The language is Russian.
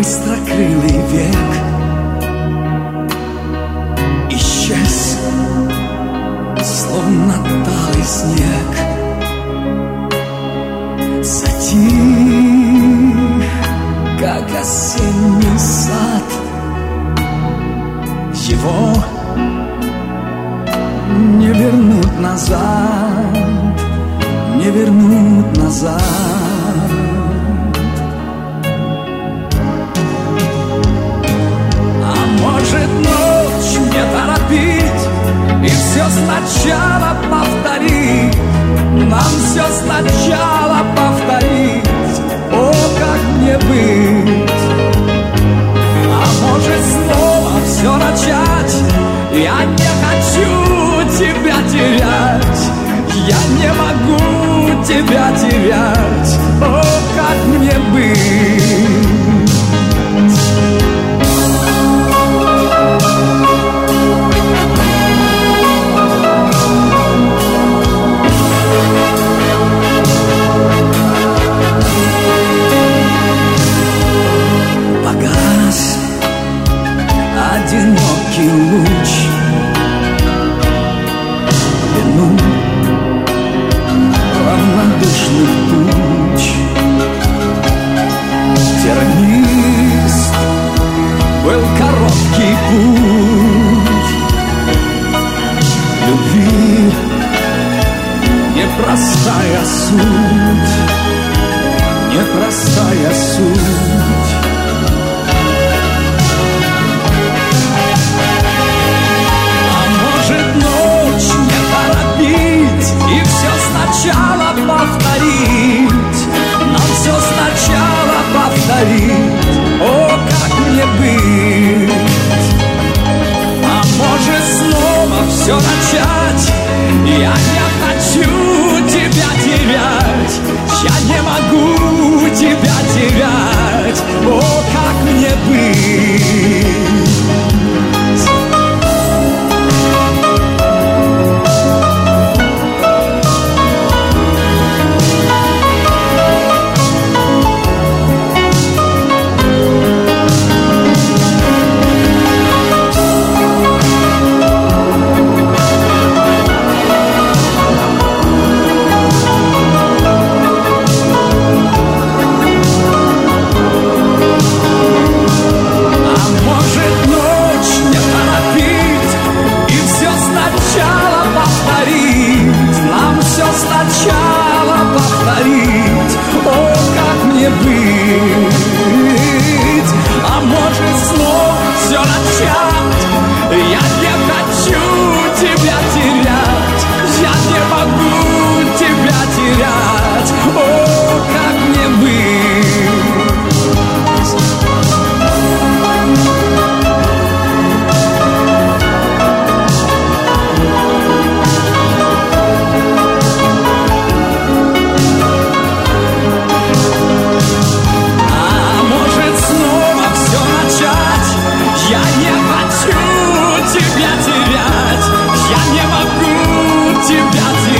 быстрокрылый век исчез, словно талый снег. Затих, как осенний сад. Его не вернуть назад, не вернуть назад. Может, ночь не торопить и все сначала повторить, нам все сначала повторить, о, как мне быть. А может, снова все начать, я не хочу тебя терять, я не могу тебя терять, о, как мне быть. Погас одинокий луч, вину равнодушных туч. Тернист был короткий путь любви, непростая суть, непростая суть. А может, ночь не торопить и все сначала повторить, нам все сначала повторить, о, как мне быть. А может, снова все начать, я не хочу тебя терять, я не могу тебя терять, о, как мне быть. Нам все сначала повторить, о, как мне быть. А может, снова все начать, я не хочу тебя терять, я не могу тебя терять, о, как мне быть. Я не хочу тебя терять, я не могу тебя терять.